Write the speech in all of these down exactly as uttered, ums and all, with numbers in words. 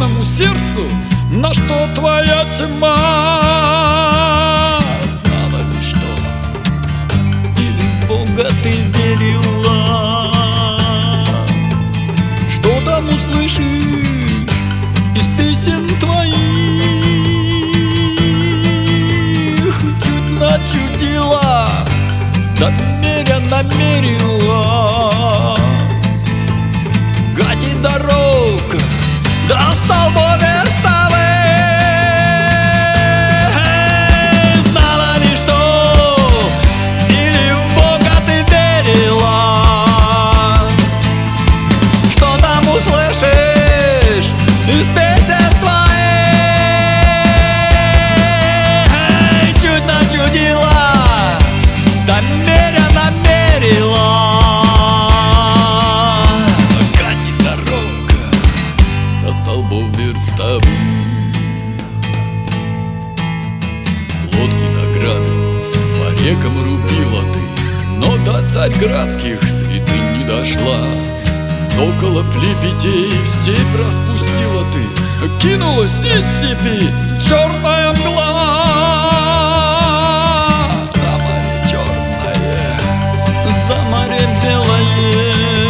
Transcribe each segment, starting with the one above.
вольному сердцу, на что твоя тьма? Знала ли, что или в Бога ты верила? Что там услышишь из песен твоих? Чуть начудила, намеренно мерила. Гади дорога до столбов верстовых. Знала ли, что или в Бога ты верила? Что там услышишь из песен твоих? Чуть начудила, намеренно мерила. Столбов верстовых. Лодки награды по рекам рубила ты, но до царьградских святынь не дошла. Соколов лебедей в степь распустила ты, кинулась из степи черная мгла. За море черное, за море белое,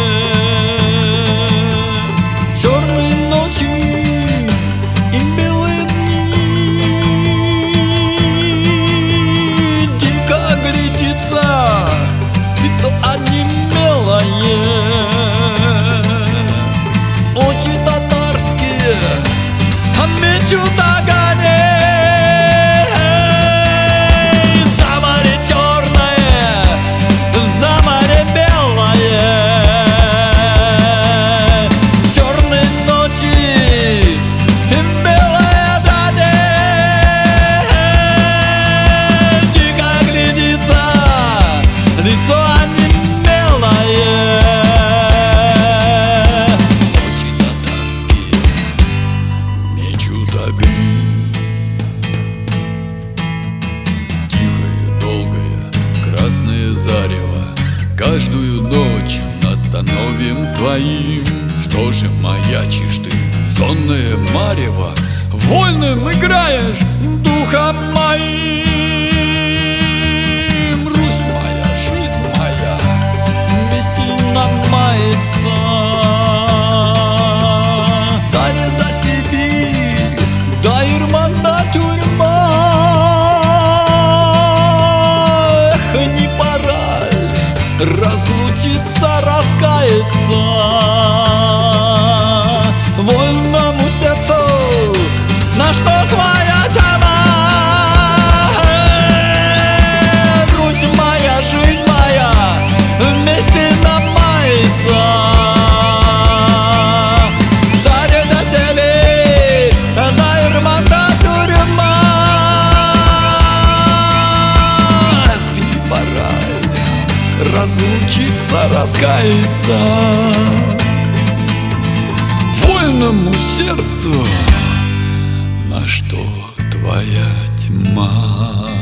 очи татарские, а мечут огоней. За море черное, за море белое, черные ночи и белая день. Дико глядится лицо онемелое. Тихое, долгое, красное зарево каждую ночь над становьем твоим. Что же маячишь ты, сонное марево, вольным играешь духом моим? Русь моя, жизнь моя, бестильно мается. Царь до Сибирь, да Ирман, да тюрьма. Эх, не пора ли разлучиться, раскаяться вольному сердцу, на что твоя тьма? Русь моя, жизнь моя, вместе намается. Царь до Сибирь, да Ирман, да тюрьма. Не пора ли разлучиться, раскаяться вольному сердцу, на что твоя тьма?